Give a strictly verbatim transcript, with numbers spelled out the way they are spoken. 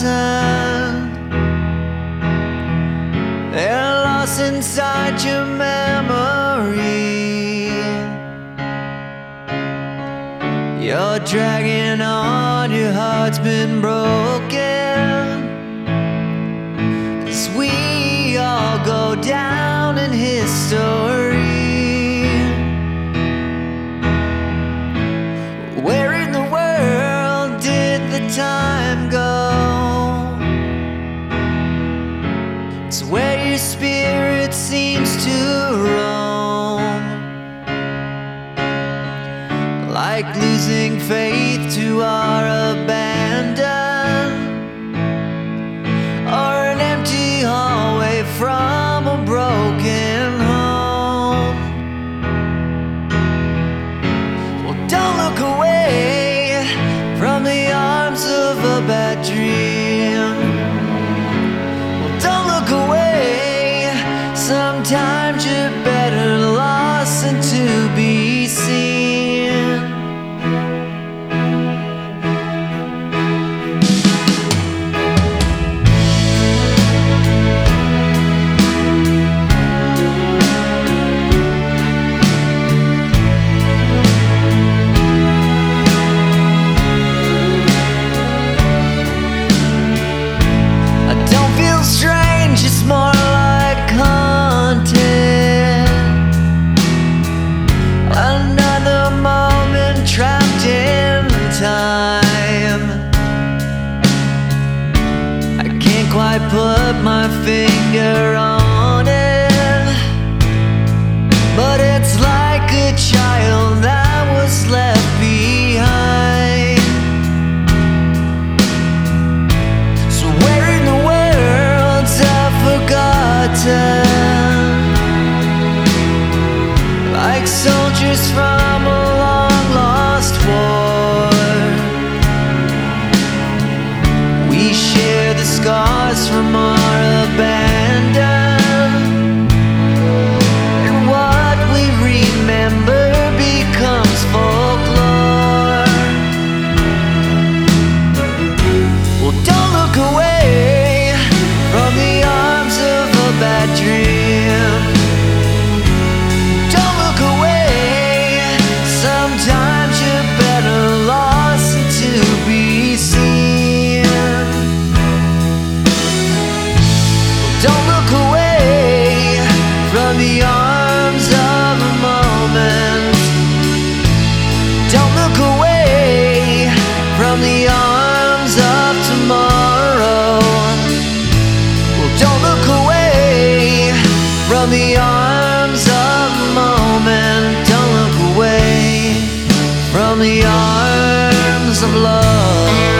forgotten. They're lost inside your memory. You're dragging on, your heart's been broken. 'Cause we all go down in history. Where in the world did the time go? It's where your spirit seems to roam, like losing faith to our abandon, or an empty hallway from a broken home. Well, don't look away from the arms of a bad dream. Well, don't look away. Sometimes you're better lost than to be seen. It's more like content. Another moment trapped in time. I can't quite put my finger on it, but it's like a child that was left behind. So where in the world's I've forgotten? Like soldiers from a long lost war, we share the scars from our abandon, and what we remember becomes folklore. Well, don't look away from the arms of a bad dream. Don't look away. Sometimes you're better lost than to be seen. Don't look away from the arms of a moment. Don't look away from the arms of tomorrow. Don't look away from the arms of the moment. Don't look away from the arms of love.